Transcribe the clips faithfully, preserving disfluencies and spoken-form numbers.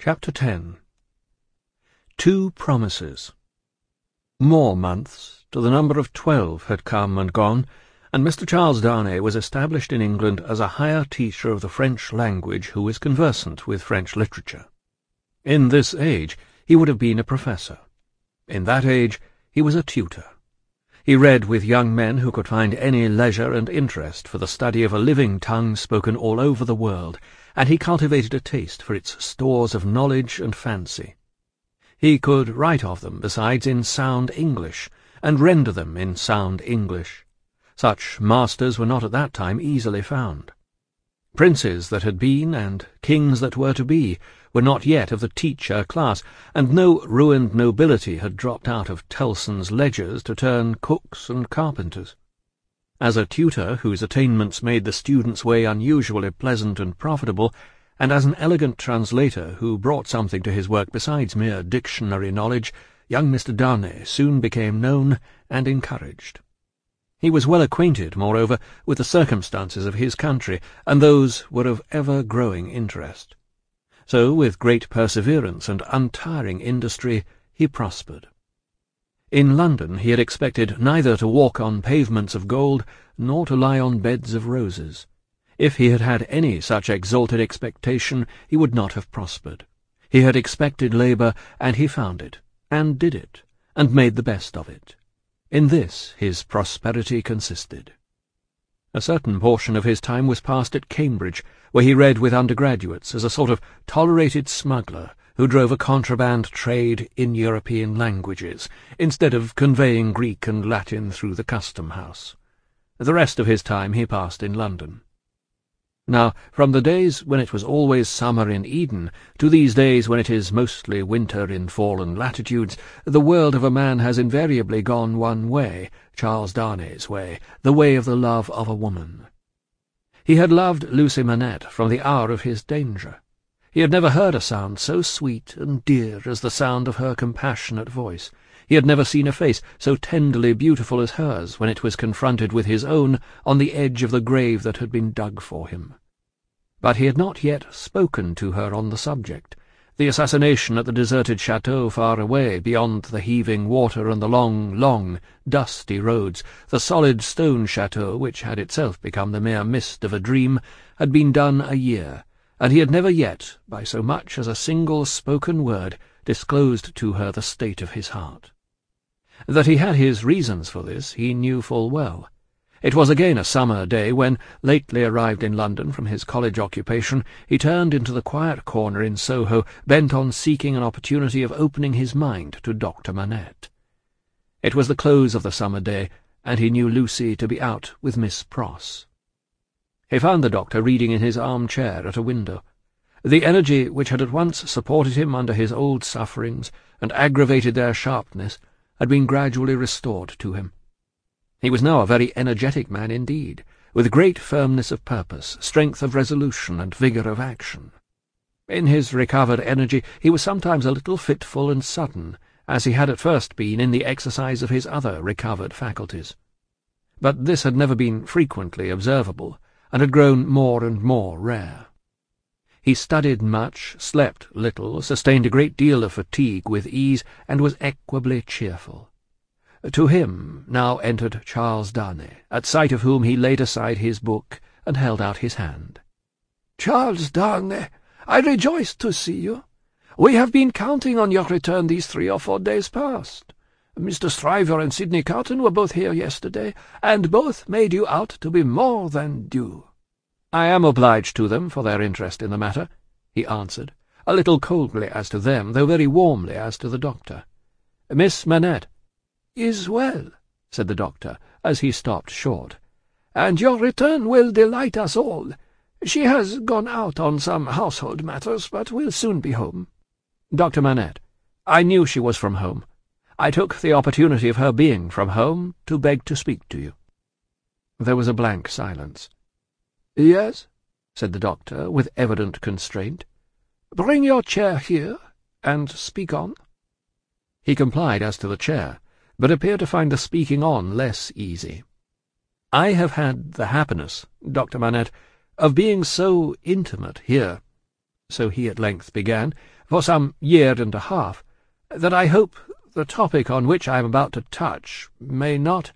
Chapter ten. Two Promises. More months, to the number of twelve, had come and gone, and Mister Charles Darnay was established in England as a higher teacher of the French language who was conversant with French literature. In this age he would have been a professor. In that age he was a tutor. He read with young men who could find any leisure and interest for the study of a living tongue spoken all over the world, and he cultivated a taste for its stores of knowledge and fancy. He could write of them, besides, in sound English, and render them in sound English. Such masters were not at that time easily found. Princes that had been, and kings that were to be, were not yet of the teacher class, and no ruined nobility had dropped out of Tellson's ledgers to turn cooks and carpenters. As a tutor whose attainments made the student's way unusually pleasant and profitable, and as an elegant translator who brought something to his work besides mere dictionary knowledge, young Mister Darnay soon became known and encouraged. He was well acquainted, moreover, with the circumstances of his country, and those were of ever-growing interest. So, with great perseverance and untiring industry, he prospered. In London he had expected neither to walk on pavements of gold, nor to lie on beds of roses. If he had had any such exalted expectation, he would not have prospered. He had expected labour, and he found it, and did it, and made the best of it. In this his prosperity consisted. A certain portion of his time was passed at Cambridge, where he read with undergraduates as a sort of tolerated smuggler who drove a contraband trade in European languages, instead of conveying Greek and Latin through the custom-house. The rest of his time he passed in London. Now, from the days when it was always summer in Eden, to these days when it is mostly winter in fallen latitudes, the world of a man has invariably gone one way, Charles Darnay's way, the way of the love of a woman. He had loved Lucy Manette from the hour of his danger. He had never heard a sound so sweet and dear as the sound of her compassionate voice. He had never seen a face so tenderly beautiful as hers when it was confronted with his own on the edge of the grave that had been dug for him. But he had not yet spoken to her on the subject. The assassination at the deserted chateau far away, beyond the heaving water and the long, long, dusty roads, the solid stone chateau, which had itself become the mere mist of a dream, had been done a year, and he had never yet, by so much as a single spoken word, disclosed to her the state of his heart. That he had his reasons for this he knew full well. It was again a summer day when, lately arrived in London from his college occupation, he turned into the quiet corner in Soho, bent on seeking an opportunity of opening his mind to Doctor Manette. It was the close of the summer day, and he knew Lucy to be out with Miss Pross. He found the doctor reading in his armchair at a window. The energy which had at once supported him under his old sufferings and aggravated their sharpness had been gradually restored to him. He was now a very energetic man indeed, with great firmness of purpose, strength of resolution, and vigour of action. In his recovered energy he was sometimes a little fitful and sudden, as he had at first been in the exercise of his other recovered faculties. But this had never been frequently observable, and had grown more and more rare. He studied much, slept little, sustained a great deal of fatigue with ease, and was equably cheerful. To him now entered Charles Darnay, at sight of whom he laid aside his book and held out his hand. "Charles Darnay, I rejoice to see you. We have been counting on your return these three or four days past. Mister Stryver and Sidney Carton were both here yesterday, and both made you out to be more than due." "I am obliged to them for their interest in the matter," he answered, a little coldly as to them, though very warmly as to the doctor. "Miss Manette?" "Is well," said the doctor, as he stopped short, "and your return will delight us all. She has gone out on some household matters, but will soon be home." "Doctor Manette, I knew she was from home. I took the opportunity of her being from home to beg to speak to you." There was a blank silence. "Yes," said the doctor, with evident constraint. "Bring your chair here, and speak on." He complied as to the chair, but appeared to find the speaking on less easy. "I have had the happiness, Doctor Manette, of being so intimate here." so he at length began, for some year and a half, that I hope the topic on which I am about to touch may not—"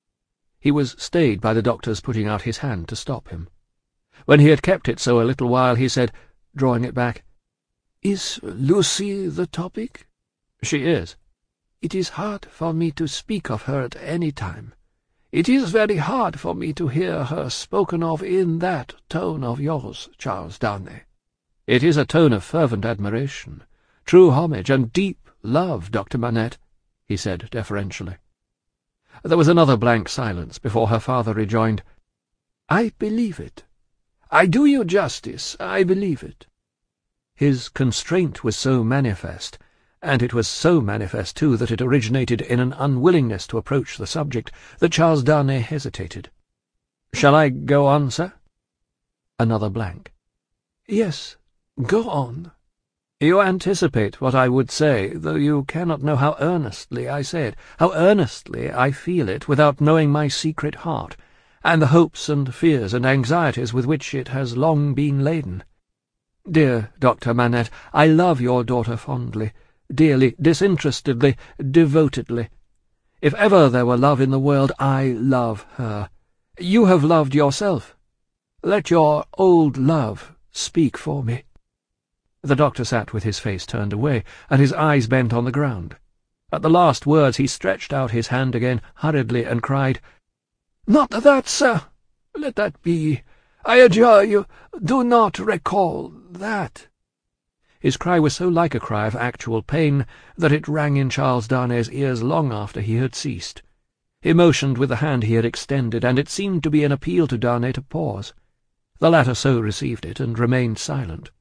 He was stayed by the doctor's putting out his hand to stop him. When he had kept it so a little while, he said, drawing it back, "Is Lucy the topic?" "She is." "It is hard for me to speak of her at any time. It is very hard for me to hear her spoken of in that tone of yours, Charles Darnay." "It is a tone of fervent admiration, true homage, and deep love, Doctor Manette," he said deferentially. There was another blank silence before her father rejoined, "I believe it. I do you justice, I believe it." His constraint was so manifest, and it was so manifest, too, that it originated in an unwillingness to approach the subject, that Charles Darnay hesitated. "Shall I go on, sir?" Another blank. "Yes, go on." "You anticipate what I would say, though you cannot know how earnestly I say it, how earnestly I feel it, without knowing my secret heart, and the hopes and fears and anxieties with which it has long been laden. Dear Doctor Manette, I love your daughter fondly, dearly, disinterestedly, devotedly. If ever there were love in the world, I love her. You have loved yourself. Let your old love speak for me." The doctor sat with his face turned away, and his eyes bent on the ground. At the last words he stretched out his hand again hurriedly and cried, "Not that, sir! Let that be. I adjure you, do not recall that." His cry was so like a cry of actual pain that it rang in Charles Darnay's ears long after he had ceased. He motioned with the hand he had extended, and it seemed to be an appeal to Darnay to pause. The latter so received it, and remained silent.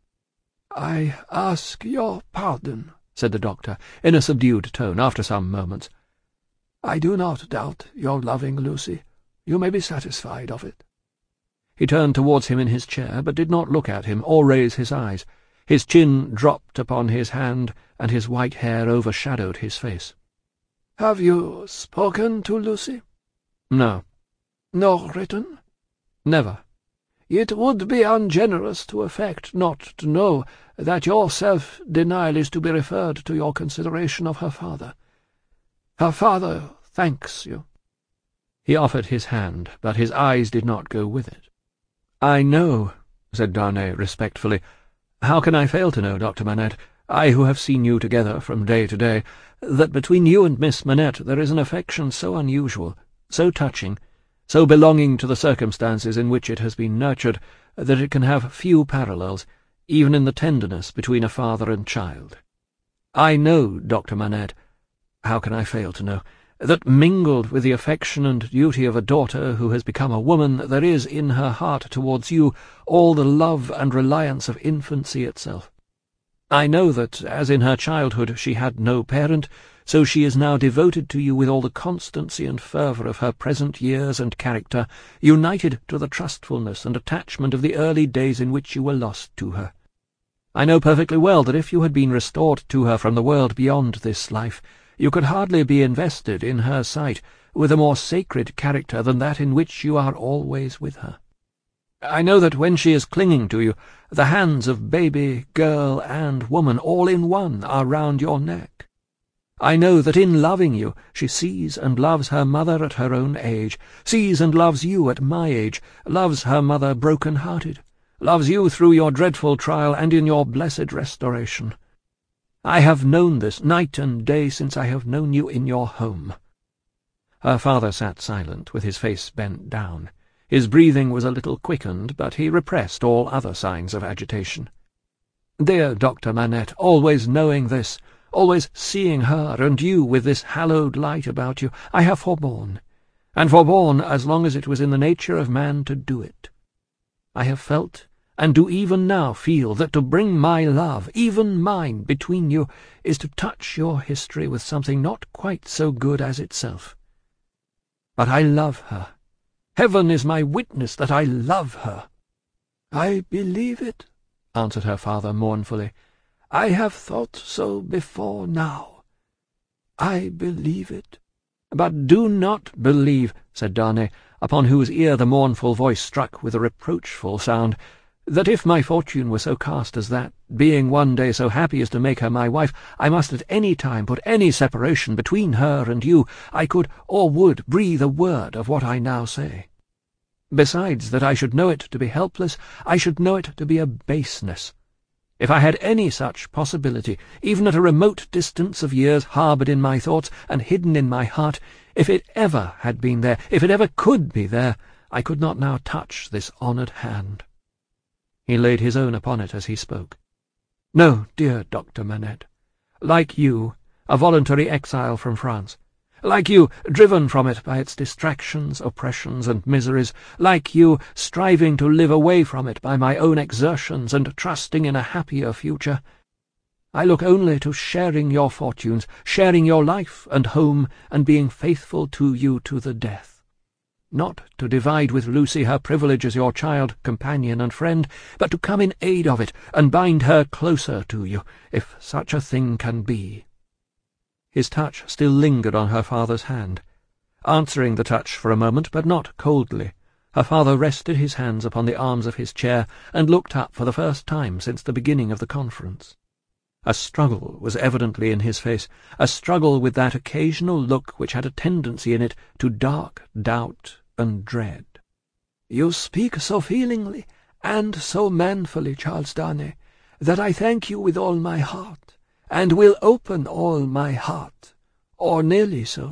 "I ask your pardon," said the doctor, in a subdued tone, after some moments. "I do not doubt your loving Lucy. You may be satisfied of it." He turned towards him in his chair, but did not look at him, or raise his eyes. His chin dropped upon his hand, and his white hair overshadowed his face. "Have you spoken to Lucy?" "No." "Nor written?" "Never." "It would be ungenerous to affect not to know that your self-denial is to be referred to your consideration of her father. Her father thanks you." He offered his hand, but his eyes did not go with it. "I know," said Darnay respectfully. "How can I fail to know, Doctor Manette, I who have seen you together from day to day, that between you and Miss Manette there is an affection so unusual, so touching, so belonging to the circumstances in which it has been nurtured, that it can have few parallels, even in the tenderness between a father and child. I know, Doctor Manette, how can I fail to know, that mingled with the affection and duty of a daughter who has become a woman, there is in her heart towards you all the love and reliance of infancy itself. I know that, as in her childhood she had no parent, so she is now devoted to you with all the constancy and fervour of her present years and character, united to the trustfulness and attachment of the early days in which you were lost to her. I know perfectly well that if you had been restored to her from the world beyond this life, you could hardly be invested in her sight with a more sacred character than that in which you are always with her. I know that when she is clinging to you, the hands of baby, girl, and woman all in one are round your neck. I know that in loving you she sees and loves her mother at her own age, sees and loves you at my age, loves her mother broken-hearted, loves you through your dreadful trial and in your blessed restoration. I have known this night and day since I have known you in your home." Her father sat silent, with his face bent down. His breathing was a little quickened, but he repressed all other signs of agitation. "Dear Doctor Manette, always knowing this, always seeing her and you with this hallowed light about you, I have forborne, and forborne as long as it was in the nature of man to do it. I have felt, and do even now feel, that to bring my love, even mine, between you, is to touch your history with something not quite so good as itself. But I love her. Heaven is my witness that I love her." "I believe it," answered her father mournfully. "I have thought so before now. I believe it." "But do not believe," said Darnay, upon whose ear the mournful voice struck with a reproachful sound, "that if my fortune were so cast as that, being one day so happy as to make her my wife, I must at any time put any separation between her and you, I could or would breathe a word of what I now say. Besides that I should know it to be helpless, I should know it to be a baseness. If I had any such possibility, even at a remote distance of years, harboured in my thoughts and hidden in my heart, if it ever had been there, if it ever could be there, I could not now touch this honoured hand. He laid his own upon it as he spoke. No, dear Doctor Manette, like you, a voluntary exile from France, like you, driven from it by its distractions, oppressions, and miseries, like you, striving to live away from it by my own exertions and trusting in a happier future, I look only to sharing your fortunes, sharing your life and home, and being faithful to you to the death. Not to divide with Lucy her privilege as your child, companion, and friend, but to come in aid of it, and bind her closer to you, if such a thing can be. His touch still lingered on her father's hand. Answering the touch for a moment, but not coldly, her father rested his hands upon the arms of his chair and looked up for the first time since the beginning of the conference. A struggle was evidently in his face, a struggle with that occasional look which had a tendency in it to dark doubt and dread. "You speak so feelingly and so manfully, Charles Darnay, that I thank you with all my heart, and will open all my heart, or nearly so.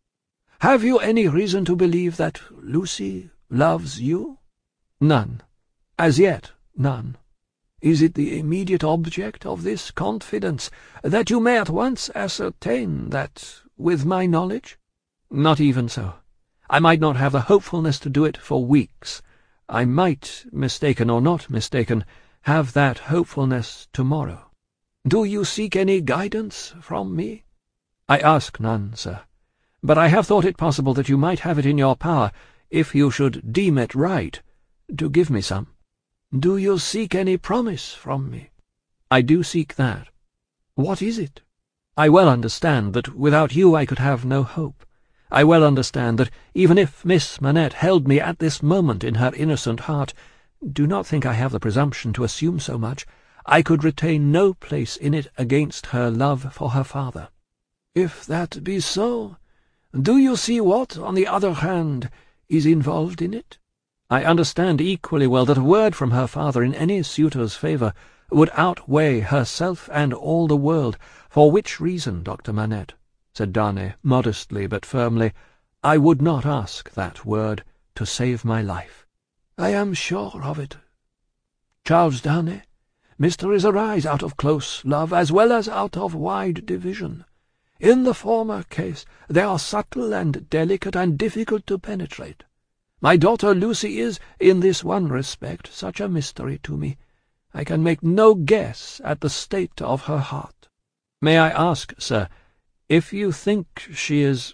Have you any reason to believe that Lucy loves you?" "None. As yet, none." "Is it the immediate object of this confidence, that you may at once ascertain that, with my knowledge?" "Not even so. I might not have the hopefulness to do it for weeks. I might, mistaken or not mistaken, have that hopefulness tomorrow." "Do you seek any guidance from me?" "I ask none, sir. But I have thought it possible that you might have it in your power, if you should deem it right, to give me some." "Do you seek any promise from me?" "I do seek that." "What is it?" "I well understand that without you I could have no hope. I well understand that even if Miss Manette held me at this moment in her innocent heart, do not think I have the presumption to assume so much, I could retain no place in it against her love for her father." "If that be so, do you see what, on the other hand, is involved in it?" "I understand equally well that a word from her father in any suitor's favour would outweigh herself and all the world, for which reason, Doctor Manette," said Darnay, modestly but firmly, "I would not ask that word to save my life." "I am sure of it. Charles Darnay, mysteries arise out of close love as well as out of wide division. In the former case they are subtle and delicate and difficult to penetrate. My daughter Lucy is, in this one respect, such a mystery to me. I can make no guess at the state of her heart." "May I ask, sir, if you think she is—"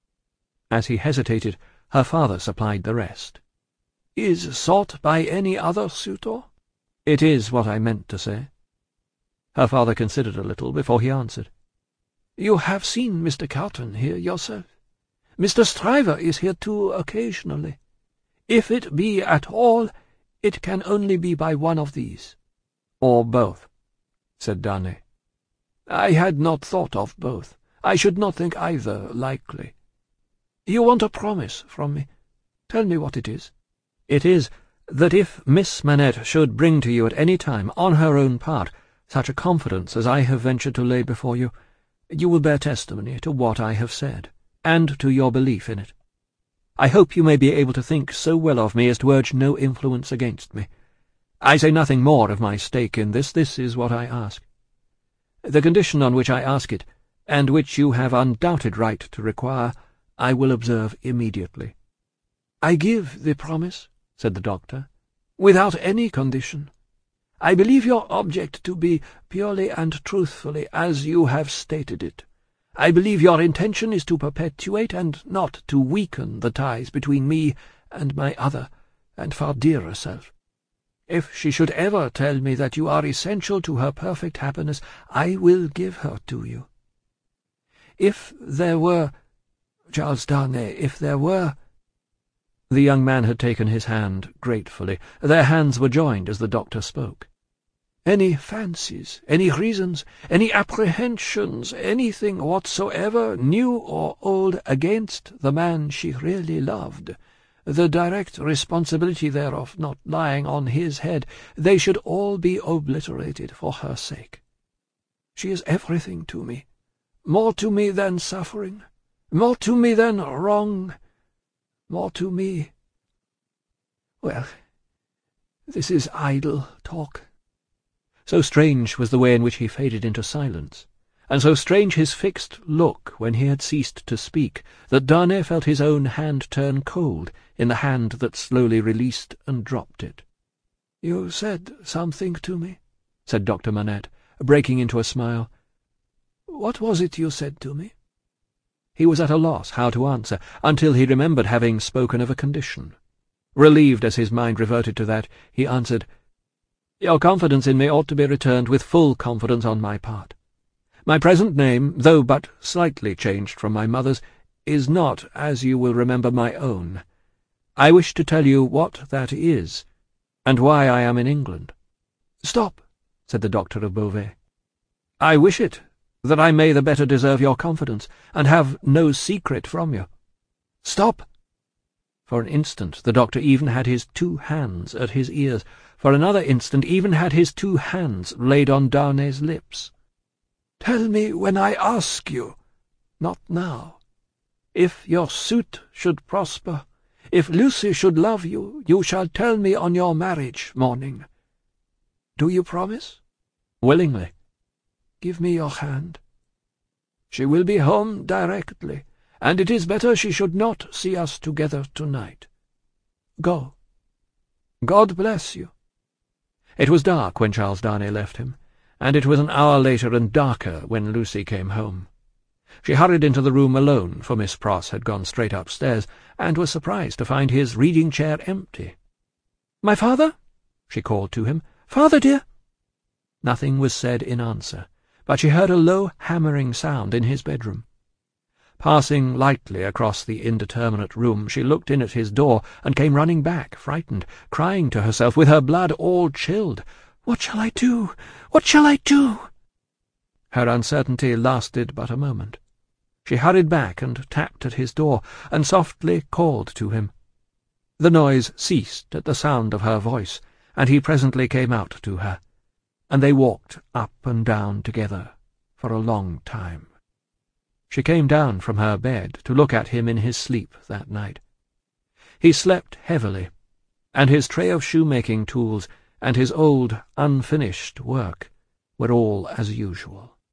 As he hesitated, her father supplied the rest. "Is sought by any other suitor?" "It is what I meant to say." Her father considered a little before he answered. "You have seen Mister Carton here yourself. Mister Stryver is here too occasionally. If it be at all, it can only be by one of these." "Or both," said Darnay. "I had not thought of both. I should not think either likely. You want a promise from me. Tell me what it is." "It is that if Miss Manette should bring to you at any time, on her own part, such a confidence as I have ventured to lay before you, you will bear testimony to what I have said, and to your belief in it. I hope you may be able to think so well of me as to urge no influence against me. I say nothing more of my stake in this. This is what I ask. The condition on which I ask it, and which you have undoubted right to require, I will observe immediately." "I give the promise," said the doctor, "without any condition. I believe your object to be purely and truthfully as you have stated it. I believe your intention is to perpetuate and not to weaken the ties between me and my other and far dearer self. If she should ever tell me that you are essential to her perfect happiness, I will give her to you. If there were, Charles Darnay, if there were—" The young man had taken his hand gratefully. Their hands were joined as the doctor spoke. Any fancies, any reasons, any apprehensions, anything whatsoever, new or old, against the man she really loved, the direct responsibility thereof not lying on his head, they should all be obliterated for her sake. She is everything to me, more to me than suffering, more to me than wrong, more to me— Well, this is idle talk. So strange was the way in which he faded into silence, and so strange his fixed look when he had ceased to speak, that Darnay felt his own hand turn cold in the hand that slowly released and dropped it. "You said something to me," said Doctor Manette, breaking into a smile. "What was it you said to me?" He was at a loss how to answer, until he remembered having spoken of a condition. Relieved as his mind reverted to that, he answered, "Your confidence in me ought to be returned with full confidence on my part. My present name, though but slightly changed from my mother's, is not, as you will remember, my own. I wish to tell you what that is, and why I am in England." "Stop," said the doctor of Beauvais. "I wish it, that I may the better deserve your confidence, and have no secret from you." "Stop!" For an instant the doctor even had his two hands at his ears, for another instant even had his two hands laid on Darnay's lips. "Tell me when I ask you, not now. If your suit should prosper, if Lucy should love you, you shall tell me on your marriage morning. Do you promise?" "Willingly." "Give me your hand. She will be home directly, and it is better she should not see us together tonight. Go. God bless you." It was dark when Charles Darnay left him, and it was an hour later and darker when Lucy came home. She hurried into the room alone, for Miss Pross had gone straight upstairs, and was surprised to find his reading-chair empty. "My father?" she called to him. "Father, dear!" Nothing was said in answer, but she heard a low hammering sound in his bedroom. Passing lightly across the indeterminate room, she looked in at his door and came running back, frightened, crying to herself, with her blood all chilled, "What shall I do? What shall I do?" Her uncertainty lasted but a moment. She hurried back and tapped at his door, and softly called to him. The noise ceased at the sound of her voice, and he presently came out to her, and they walked up and down together for a long time. She came down from her bed to look at him in his sleep that night. He slept heavily, and his tray of shoemaking tools and his old, unfinished work were all as usual.